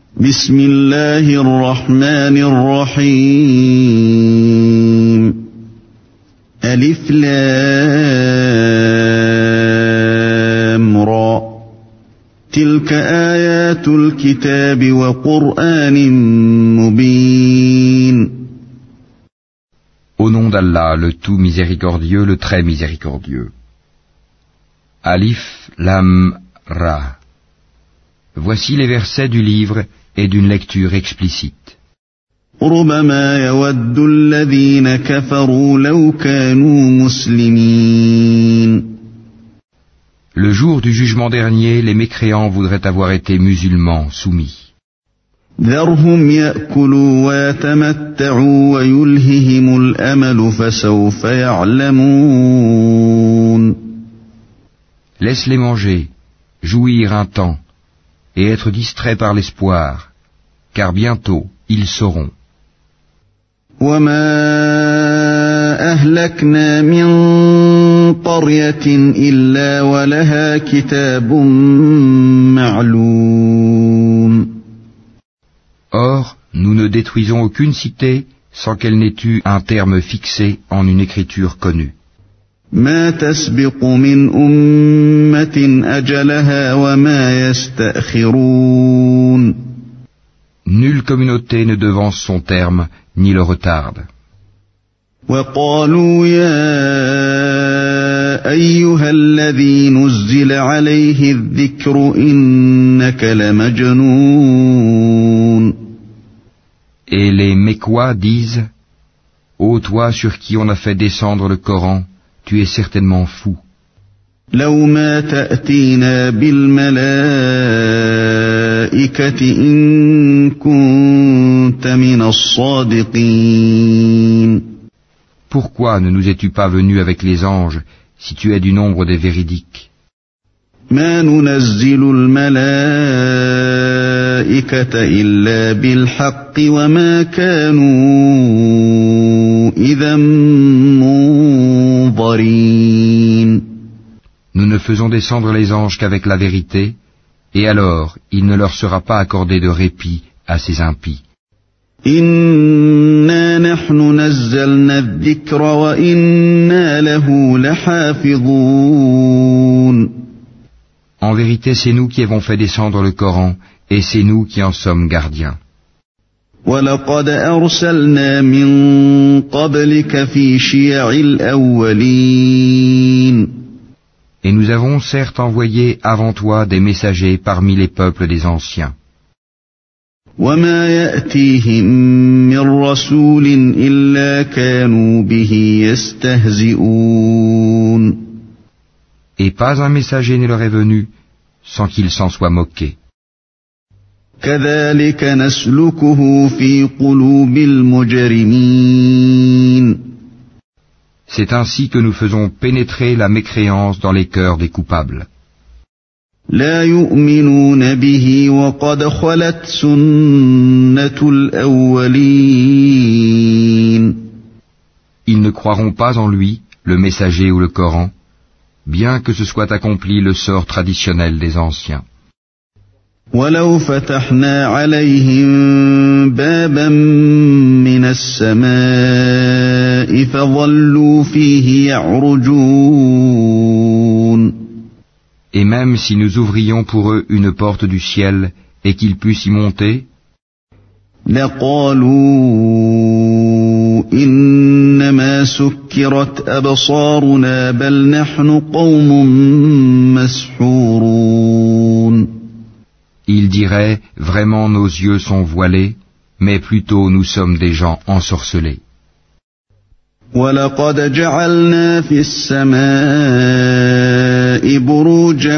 بسم الله الرحمن الرحيم ألف لام را تلك آيات الكتاب وقرآن مبين. Au nom d'Allah, le tout miséricordieux, le très miséricordieux. Alif, Lam, Ra. Voici les versets du livre et d'une lecture explicite. ربما يود الذين كفروا لو كانوا مسلمين. Le jour du jugement dernier, les mécréants voudraient avoir été musulmans, soumis. ذرهم يأكلوا ويتمتعوا ويلههم الأمل فسوف يعلمون. Laisse-les manger, jouir un temps, et être distraits par l'espoir, car bientôt ils sauront. وما أهلكنا من قرية إلا ولها كتاب معلوم. Or, nous ne détruisons aucune cité sans qu'elle n'ait eu un terme fixé en une écriture connue. ما تسبق من أمة أجلها وما يستأخرون. Nulle communauté ne devance son terme, ni le retarde. وقالوا يا أيها الذي نزل عليه الذكر إنك لمجنون. Et les Mécois disent, ô toi sur qui on a fait descendre le Coran, tu es certainement fou. لو ما تأتينا بالملائكة إن كنت من الصادقين. Pourquoi ne nous es-tu pas venu avec les anges, si tu es du nombre des véridiques? ما ننزل الملائكة إلا بالحق وما كانوا إذا منظرين. Nous ne faisons descendre les anges qu'avec la vérité, et alors il ne leur sera pas accordé de répit à ces impies. إنا نحن نزلنا الذكر وإنا له لحافظون. En vérité, c'est nous qui avons fait descendre le Coran, et c'est nous qui en sommes gardiens. وَلَقَدْ أَرْسَلْنَا مِن قَبْلِكَ فِي شِيَعِ الْأَوَّلِينَ. Et nous avons certes envoyé avant toi des messagers parmi les peuples des anciens. وَمَا يَأْتِيهِم مِّن رَّسُولٍ إِلَّا كَانُوا بِهِ يَسْتَهْزِئُونَ. Et pas un messager ne leur est venu sans qu'ils s'en soient moqués. كَذَلِكَ نَسْلُكُهُ فِي قُلُوبِ الْمُجْرِمِينَ. C'est ainsi que nous faisons pénétrer la mécréance dans les cœurs des coupables. لا يؤمنون به وقد خلت سنة الأولين. Ils ne croiront pas en lui, le messager ou le Coran, bien que ce soit accompli le sort traditionnel des anciens. ولو فتحنا عليهم بابا من السماء فظلوا فيه يعرجون. Et même si nous ouvrions pour eux une porte du ciel et qu'ils puissent y monter, لقالوا إنما سكرت أبصارنا بل نحن قوم مسحورون. ils diraient, vraiment nos yeux sont voilés, mais plutôt nous sommes des gens ensorcelés. وَلَقَدْ جَعَلْنَا فِي السَّمَاءِ بُرُوجًا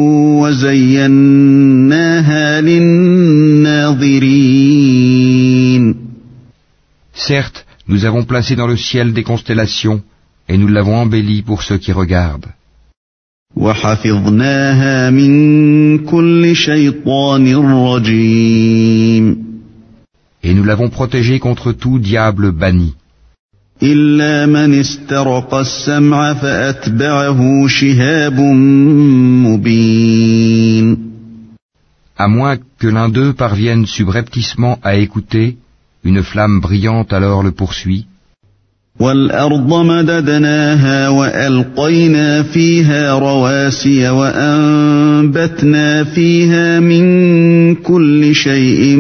وَزَيَّنَّاهَا لِلنَّاظِرِينَ. Certes, nous avons placé dans le ciel des constellations, et nous l'avons embelli pour ceux qui regardent. وَحَفِظْنَاهَا مِن كُلِّ شَيْطَانٍ رَّجِيمٍ. Et nous l'avons protégé contre tout diable banni. إِلَّا مَنِ اسْتَرَقَ السَّمْعَ فَأَتْبَعَهُ شِهَابٌ مُّبِينٌ. à moins que l'un d'eux parvienne subrepticement à écouter, une flamme brillante alors le poursuit. وَالْأَرْضَ مَدَدْنَاهَا وَأَلْقَيْنَا فِيهَا رَوَاسِيَ وَأَنبَتْنَا فِيهَا مِن كُلِّ شَيْءٍ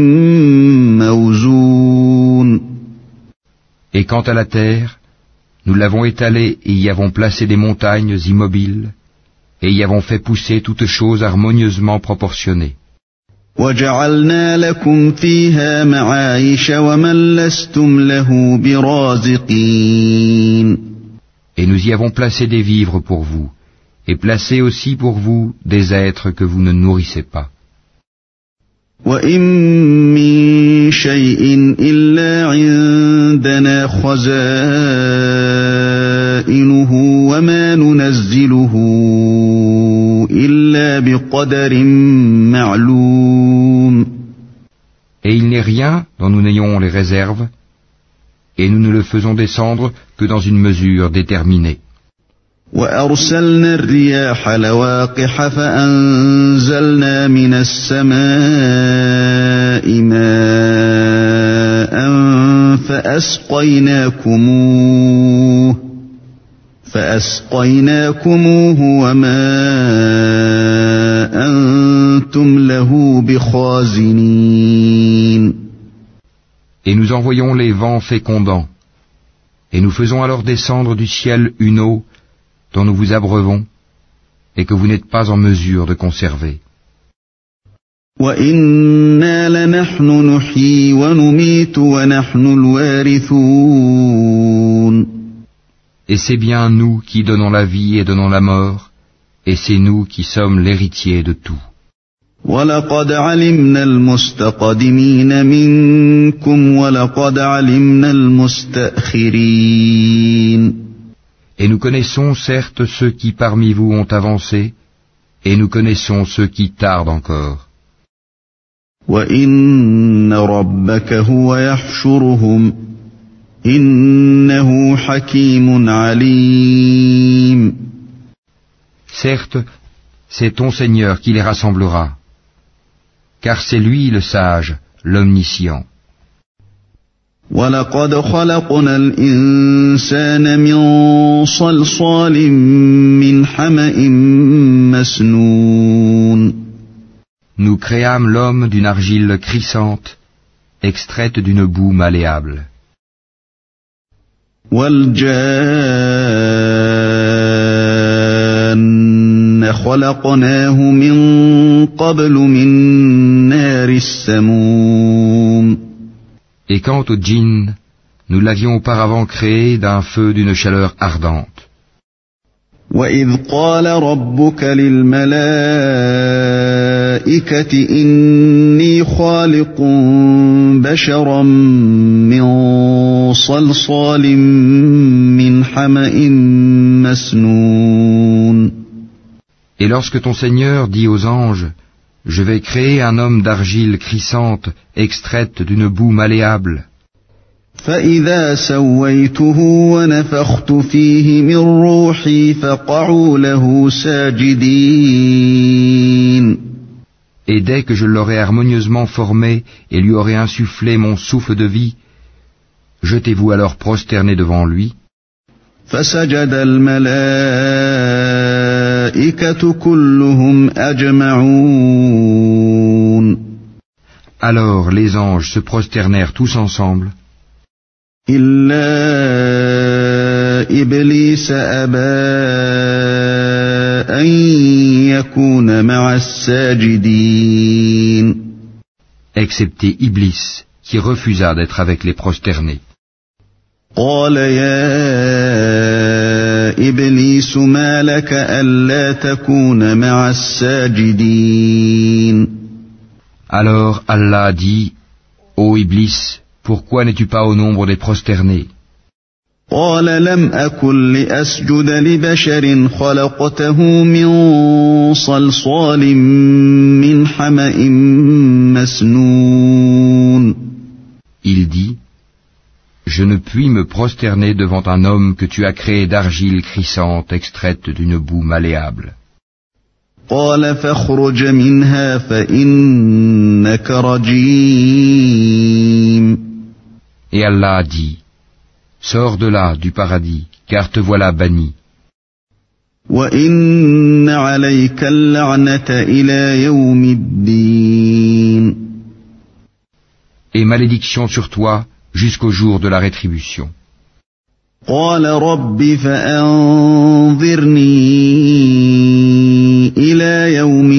مَّوْزُونٍ. Et quant à la terre, nous l'avons étalée et y avons placé des montagnes immobiles, et y avons fait pousser toutes choses harmonieusement proportionnées. وَجَعَلْنَا لَكُمْ فِيهَا مَعَايِشَ وَمَن لَّسْتُمْ لَهُ بِرَازِقِينَ. Et nous y avons placé des vivres pour vous, et placé aussi pour vous des êtres que vous ne nourrissez pas. وَإِن مِّن شَيْءٍ إِلَّا عِندَنَا خَزَائِنُهُ وَمَا نُنَزِّلُهُ إِلَّا بِقَدَرٍ مَّعْلُومٍ. Et il n'est rien dont nous n'ayons les réserves, et nous ne le faisons descendre que dans une mesure déterminée. وَأَرْسَلْنَا الرِّيَاحَ لَوَاقِحَ فَأَنزَلْنَا مِنَ السَّمَاءِ مَاءً فَأَسْقَيْنَاكُمُوهُ وَمَا أَنْتُمْ لَهُ بِخَازِنِينَ. Et nous envoyons les vents fécondants, et nous faisons alors descendre du ciel une eau dont nous vous abreuvons, et que vous n'êtes pas en mesure de conserver. وَإِنَّا لَنَحْنُ نُحْيِي وَنُمِيتُ وَنَحْنُ الْوَارِثُونَ. Et c'est bien nous qui donnons la vie et donnons la mort, et c'est nous qui sommes l'héritier de tout. وَلَقَدْ عَلِمْنَا الْمُسْتَقْدِمِينَ مِنكُمْ وَلَقَدْ عَلِمْنَا الْمُسْتَأْخِرِينَ. Et nous connaissons certes ceux qui parmi vous ont avancé, et nous connaissons ceux qui tardent encore. وَإِنَّ رَبَّكَ هُوَ يَحْشُرُهُمْ إِنَّهُ حَكِيمٌ عَلِيمٌ. Certes, c'est ton Seigneur qui les rassemblera, car c'est lui le sage, l'omniscient. وَلَقَدْ خَلَقْنَا الْإِنسَانَ مِنْ صَلْصَالٍ مِّنْ حَمَإٍ مَّسْنُونٍ. Nous créâmes l'homme d'une argile crissante, extraite d'une boue malléable. وَالْجَانَّ خَلَقْنَاهُ مِنْ قَبْلُ مِنْ نَارِ السَّمُومِ. Et quant au djinn, nous l'avions auparavant créé d'un feu d'une chaleur ardente. وَإِذْ قَالَ رَبُّكَ لِلْمَلَائِكَةِ إِنِّي خَالِقٌ بَشَرًا مِّن صَلْصَالٍ مِّنْ حَمَإٍ مَّسْنُونٍ. Et lorsque ton Seigneur dit aux anges, je vais créer un homme d'argile crissante, extraite d'une boue malléable. فَإِذَا سَوَّيْتُهُ وَنَفَخْتُ فِيهِ مِنْ رُوحِي فَقَعُوا لَهُ سَاجِدِينَ. Et dès que je l'aurai harmonieusement formé et lui aurai insufflé mon souffle de vie, jetez-vous alors prosternés devant lui. فَسَجَدَ الْمَلَائِكَةُ كُلُّهُمْ أَجْمَعُونَ. Alors les anges se prosternèrent tous ensemble, إِلَّا إِبْلِيسَ أَبَى أَن يَكُونَ مَعَ السَّاجِدِينَ. excepté Iblis, qui refusa d'être avec les prosternés. قَالَ يَا إِبْلِيسُ مَا لَكَ أَلَّا تَكُونَ مَعَ السَّاجِدِينَ. Alors Allah dit, ô Iblis, pourquoi n'es-tu pas au nombre des prosternés? قَالَ لَمْ أَكُنْ لِأَسْجُدَ لِبَشَرٍ خَلَقْتَهُ مِنْ صَلْصَالٍ مِّنْ حَمَإٍ مَّسْنُونٍ. Il dit, je ne puis me prosterner devant un homme que tu as créé d'argile crissante extraite d'une boue malléable. قال فاخرج منها فإنك رجيم. Et Allah a dit, sors de là, du paradis, car te voilà banni. وإن عليك اللعنة إلى يوم الدين. Et malédiction sur toi jusqu'au jour de la rétribution. قال رب فأنظرني إلى يوم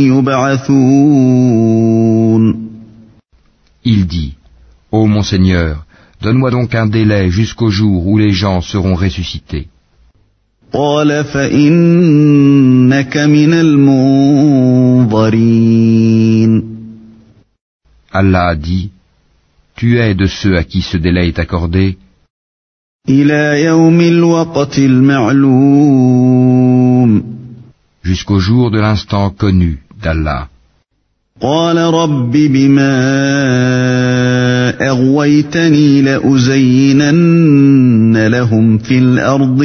يبعثون. Il dit, ô mon Seigneur, donne-moi donc un délai jusqu'au jour où les gens seront ressuscités. قال فإنك من المنظرين. Allah a dit, tu es de ceux à qui ce délai est accordé إلى يوم الوقت المعلوم. jusqu'au jour de l'instant connu d'Allah. قال رب بما أغويتني لأزينن لهم في الأرض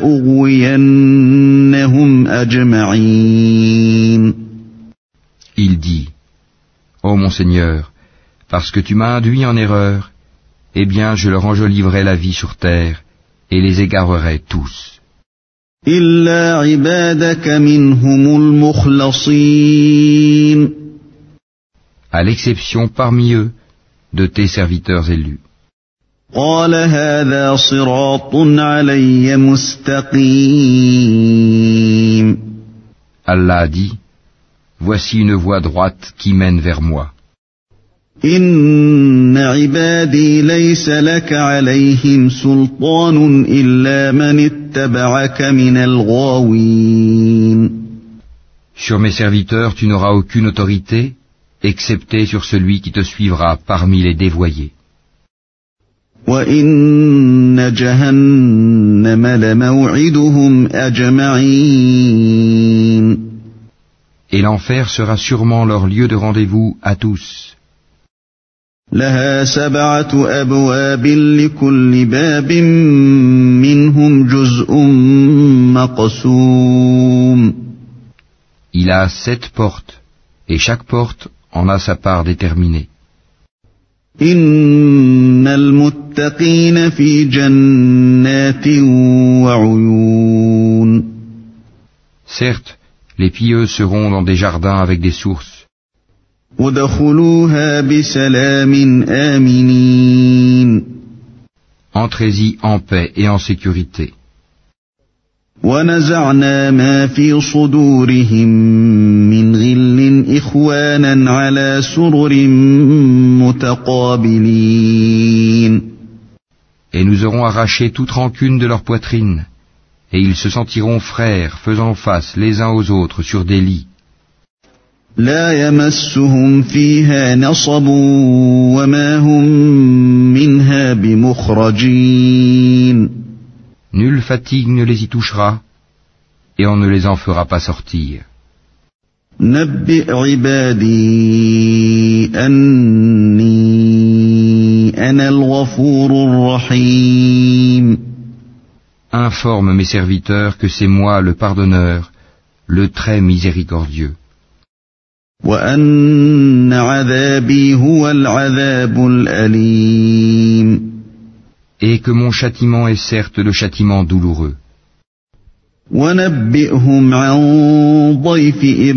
ولأغوينهم أجمعين. Il dit, ô mon Seigneur, parce que tu m'as induit en erreur, eh bien je leur enjoliverai la vie sur terre et les égarerai tous. إلا عبادك منهم المخلصين. À l'exception parmi eux de tes serviteurs élus. قال هذا صراط علي مستقيم. Allah a dit, voici une voie droite qui mène vers moi. إن عبادي ليس لك عليهم سلطان إلا من اتبعك من الغاوين. Sur mes serviteurs tu n'auras aucune autorité, excepté sur celui qui te suivra parmi les dévoyés. وإن جهنم لموعدهم أجمعين. Et l'enfer sera sûrement leur lieu de rendez-vous à tous. لها 7 أبواب لكل باب منهم جزء مقسوم. Il a 7 portes, et chaque porte en a sa part déterminée. إن المتقين في جنات وعيون. Certes, les pieux seront dans des jardins avec des sources. ادخلوها بسلام آمنين. Entrez-y en paix et en sécurité. ونزعنا ما في صدورهم من غل إخوانا على سرر متقابلين. Et nous aurons arraché toute rancune de leur poitrine, et ils se sentiront frères faisant face les uns aux autres sur des lits. لا يمسهم فيها نصب وما هم منها بمخرجين. Nulle fatigue ne les y touchera, et on ne les en fera pas sortir. نبئ عبادي أني أنا الغفور الرحيم. Informe mes serviteurs que c'est moi le pardonneur, le très miséricordieux. وأن عذابي هو العذاب الأليم. Et que mon châtiment est certes le châtiment douloureux. ونبئهم عن ضيف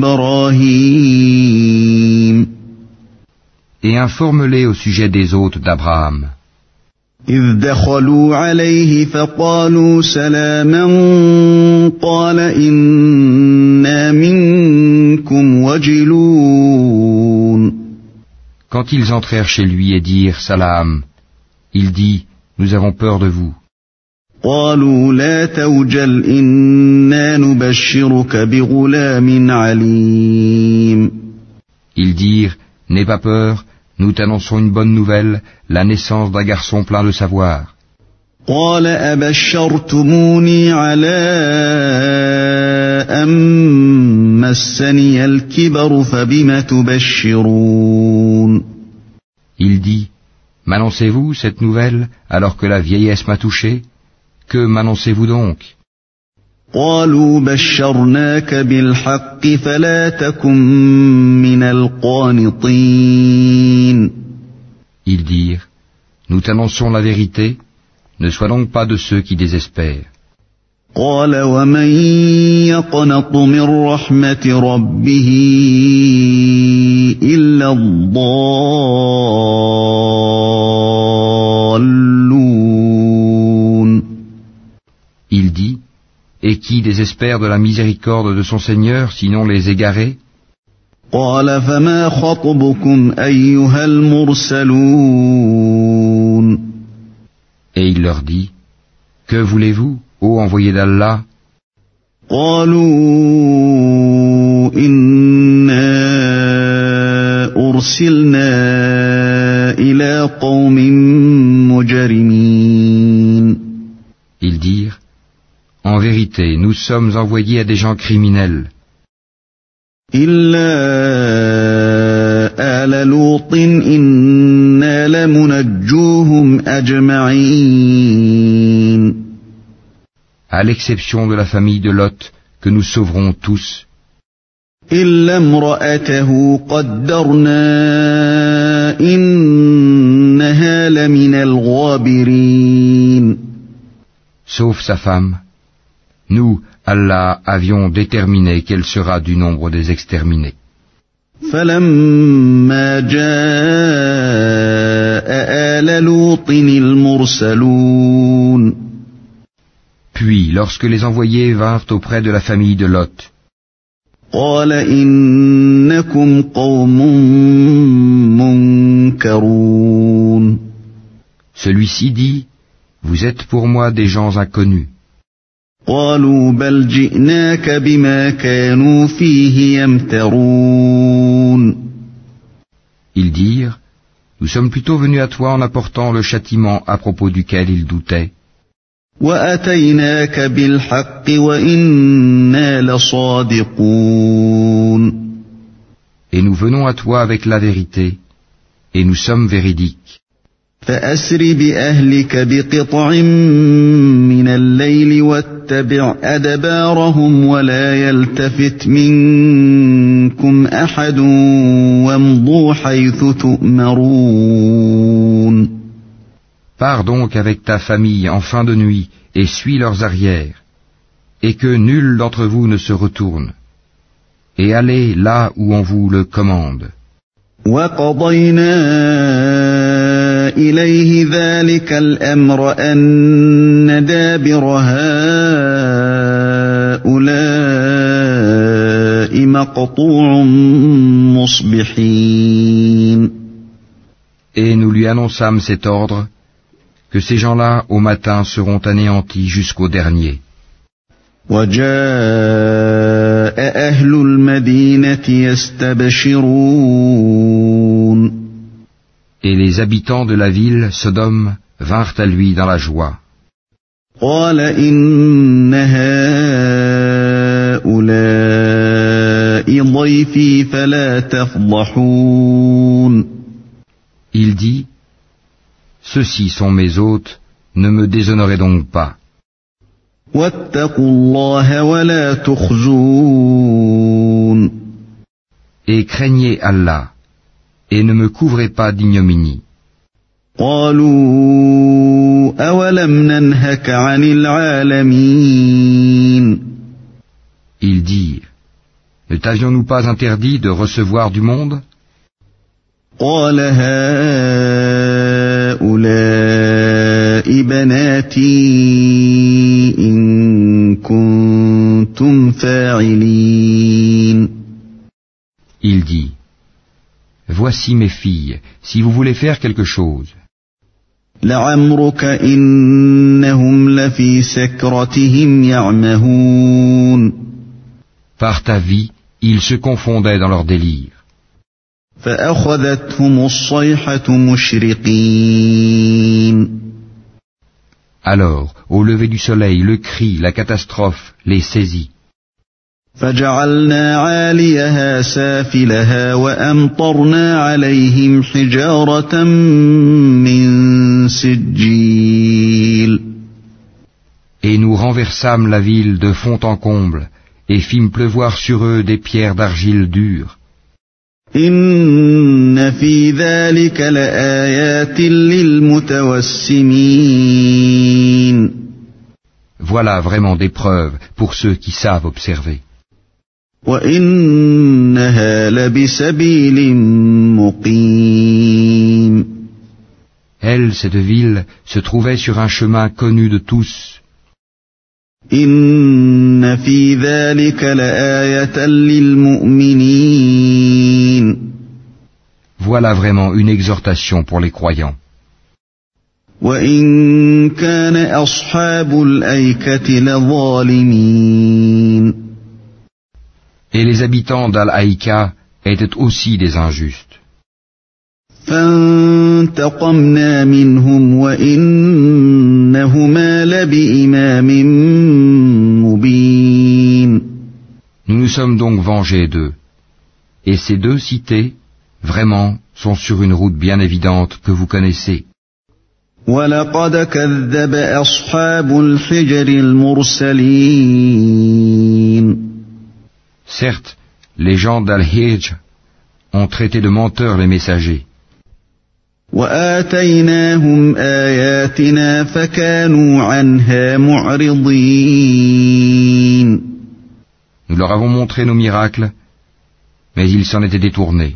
إبراهيم. Et informe-les au sujet des hôtes d'Abraham. إذ دخلوا عليه فقالوا سلاما قال إنا منكم وجلون. Quand ils entrèrent chez lui et dirent salam, il dit, nous avons peur de vous. قالوا لا توجل إنا نبشرك بغلام عليم. Ils dirent, n'aie pas peur, nous t'annonçons une bonne nouvelle, la naissance d'un garçon plein de savoir. قال أبشرتموني على أن مسني الكبر فبم تبشرون. Il dit, m'annoncez-vous cette nouvelle alors que la vieillesse m'a touché? Que m'annoncez-vous donc? قالوا بشرناك بالحق فلا تكن من القانطين. Ils dirent, nous t'annonçons la vérité, ne sois donc pas de ceux qui désespèrent. قال ومن يقنط من رحمة ربه إلا الضالون. Il dit, et qui désespère de la miséricorde de son Seigneur, sinon les égarés? قال فما خطبكم أيها المرسلون. Et il leur dit, que voulez-vous, ô envoyé d'Allah? قالوا إنا أرسلنا إلى قوم مجرمين. Ils dirent, en vérité, nous sommes envoyés à des gens criminels. إلا آل لوط إنا لمنجوهم أجمعين. À l'exception de la famille de Lot, que nous sauverons tous. إلا امرأته قدرنا إنها لمن الغابرين. Sauf sa femme. Nous, Allah, avions déterminé qu'elle sera du nombre des exterminés. فلما جاء آل لوط المرسلون. Puis, lorsque les envoyés vinrent auprès de la famille de Lot, قال إنكم قوم منكرون. celui-ci dit, vous êtes pour moi des gens inconnus. قالوا بل جئناك بما كانوا فيه يمترون. Ils dirent, nous sommes plutôt venus à toi en apportant le châtiment à propos duquel ils doutaient. وأتيناك بالحق وإنا لصادقون. Et nous venons à toi avec la vérité, et nous sommes véridiques. فأسر بأهلك بقطع من الليل واتبع أدبارهم ولا يلتفت منكم أحد وامضوا حيث تؤمرون. Pars donc avec ta famille en fin de nuit et suis leurs arrières, et que nul d'entre vous ne se retourne, et allez là où on vous le commande. وقضينا إليه ذلك الأمر أن دابر هؤلاء مقطوع مصبحين. Et nous lui annonçâmes cet ordre, que ces gens-là, au matin, seront anéantis jusqu'au dernier. وجاء أهل المدينة يستبشرون. Et les habitants de la ville, Sodome, vinrent à lui dans la joie. قال إن هؤلاء ضيفي فلا تفضحون. Il dit, ceux-ci sont mes hôtes, ne me déshonorez donc pas. واتقوا الله ولا تخزون. Et craignez Allah, et ne me couvrez pas d'ignominie. قالوا أولم ننهك عن العالمين. Ils dirent, ne t'avions-nous pas interdit de recevoir du monde? قال هؤلاء بناتي إن كنتم فاعلين. Il dit, voici mes filles, si vous voulez faire quelque chose. لعمرك إنهم لفي سكرتهم يعمهون. Par ta vie, ils se confondaient dans leur délire. فأخذتهم الصيحة مشرقين. Alors, au lever du soleil, le cri, la catastrophe les saisit. فجعلنا عاليها سافلها وأمطرنا عليهم حجارة من سجيل. Et nous renversâmes la ville de fond en comble, et fîmes pleuvoir sur eux des pierres d'argile dure. إن في ذلك لآيات للمتوسمين. Voilà vraiment des preuves pour ceux qui savent observer. وإنها لبسبيل مقيم. Elle, cette ville, se trouvait sur un chemin connu de tous. إن في ذلك لآية للمؤمنين. Voilà vraiment une exhortation pour les croyants. وإن كان أصحاب الأيكة لظالمين. Et les habitants d'Al-Haïka étaient aussi des injustes. فانتقمنا منهم وإنهما لبإمام مبين. Nous nous sommes donc vengés d'eux. Et ces deux cités, vraiment, sont sur une route bien évidente que vous connaissez. ولقد كذب أصحاب الحجر المرسلين. Certes, les gens d'Al-Hijr ont traité de menteurs les messagers. وآتيناهم آياتنا فكانوا عنها معرضين. Nous leur avons montré nos miracles, mais ils s'en étaient détournés.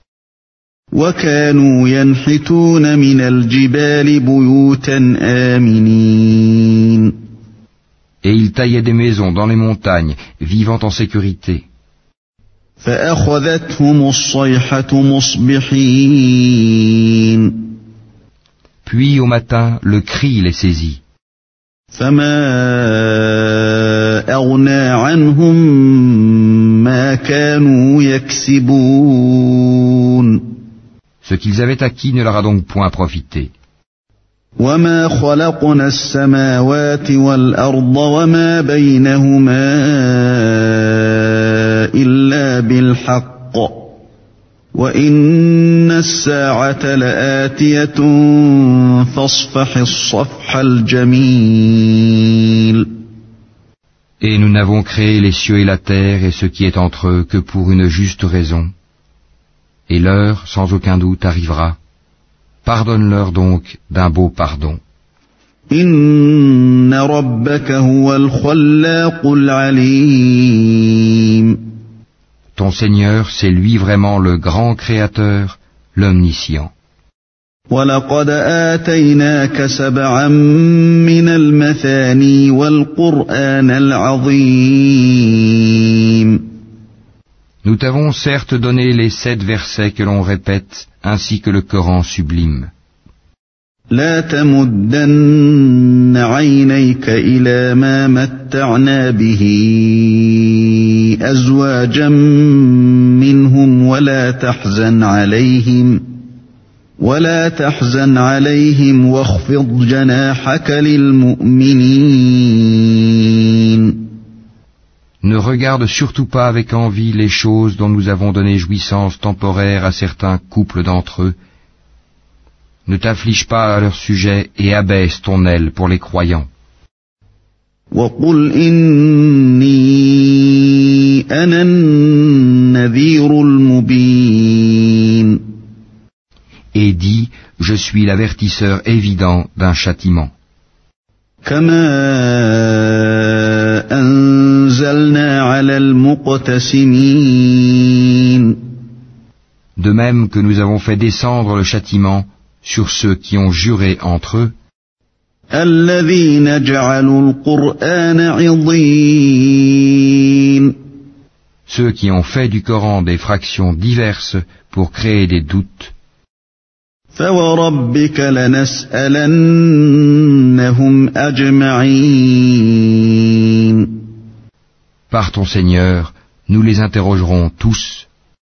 وكانوا ينحتون من الجبال بيوتا آمنين. Et ils taillaient des maisons dans les montagnes, vivant en sécurité. فأخذتهم الصيحة مصبحين. Puis au matin, le cri les saisit. فما أغنى عنهم ما كانوا يكسبون. Ce qu'ils avaient acquis ne leur a donc point profité. وما خلقنا السماوات والأرض وما بينهما إلا بالحق وإن الساعة لآتية فاصفح الصفح الجميل. Et nous n'avons créé les cieux et la terre et ce qui est entre eux que pour une juste raison. Et l'heure, sans aucun doute, arrivera. Pardonne-leur donc d'un beau pardon. Inna rabbaka huwa al-khallaqul alim. Ton Seigneur, c'est lui vraiment le grand créateur, l'omniscient. وَلَقَدْ آتَيْنَاكَ سَبْعًا مِنَ الْمَثَانِي وَالْقُرْآنَ الْعَظِيمَ. Nous t'avons certes donné les 7 versets que l'on répète, ainsi que le Coran sublime. لا تمدن عينيك إلى ما متعنا به أزواجا منهم ولا تحزن عليهم واخفض جناحك للمؤمنين. Ne regarde surtout pas avec envie les choses dont nous avons donné jouissance temporaire à certains couples d'entre eux. Ne t'afflige pas à leur sujet et abaisse ton aile pour les croyants. وَقُلْ إِنِّي أَنَا النَّذِيرُ الْمُبِينُ. Et dis, je suis l'avertisseur évident d'un châtiment. كَمَا أَنزَلْنَا عَلَى الْمُقْتَسِمِينَ. De même que nous avons fait descendre le châtiment sur ceux qui ont juré entre eux, الَّذِينَ جَعَلُوا الْقُرْآنَ عِضِينَ. Ceux qui ont fait du Coran des fractions diverses pour créer des doutes. فَوَرَبِّكَ لَنَسْأَلَنَّهُمْ أَجْمَعِينَ. Par ton Seigneur, nous les interrogerons tous.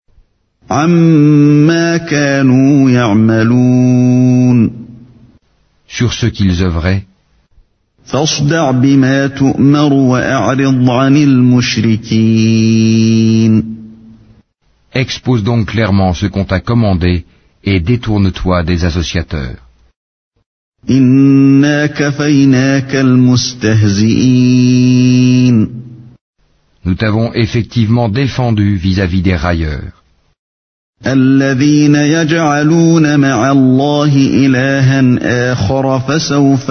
عَمَّا كَانُوا يَعْمَلُونَ. Sur ce qu'ils œuvraient. فاصدع بما تؤمر وأعرض عن المشركين. Expose donc clairement ce qu'on t'a commandé et détourne-toi des associateurs. إنا كفيناك المستهزئين. Nous t'avons effectivement défendu vis-à-vis des railleurs. الذين يجعلون مع الله إلها آخر فسوف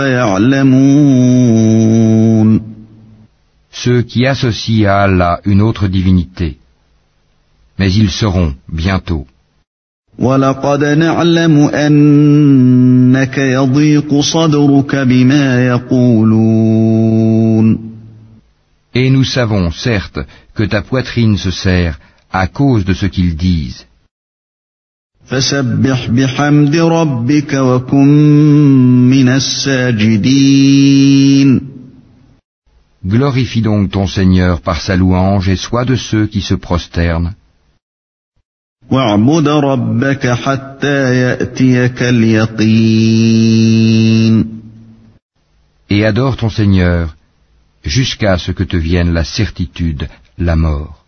يعلمون. Ceux qui associent à Allah une autre divinité. Mais ils seront bientôt. وَلَقَدْ نَعْلَمُ أَنَّكَ يَضِيقُ صَدْرُكَ بِمَا يَقُولُونَ. Et nous savons, certes, que ta poitrine se serre à cause de ce qu'ils disent. فَسَبِّحْ بِحَمْدِ رَبِّكَ وَكُن مِّنَ السَّاجِدِينَ. Glorifie donc ton Seigneur par sa louange et sois de ceux qui se prosternent. وَاعْبُدْ رَبَّكَ حَتَّى يَأْتِيَكَ الْيَقِينُ. Et adore ton Seigneur jusqu'à ce que te vienne la certitude, la mort.